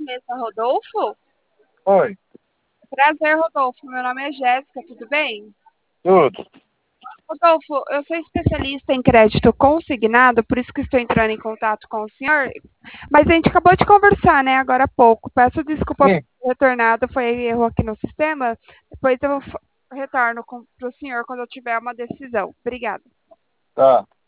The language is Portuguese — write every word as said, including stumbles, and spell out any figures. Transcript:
mesa, Rodolfo? Oi, Prazer, Rodolfo. Meu nome é Jéssica, tudo bem? tudo. Rodolfo, eu sou especialista em crédito consignado, por isso que estou entrando em contato com o senhor. Mas a gente acabou de conversar, né, agora há pouco. Peço desculpa por Sim, ter retornado, foi erro aqui no sistema. Depois eu f- retorno para o senhor quando eu tiver uma decisão. Obrigada. tá.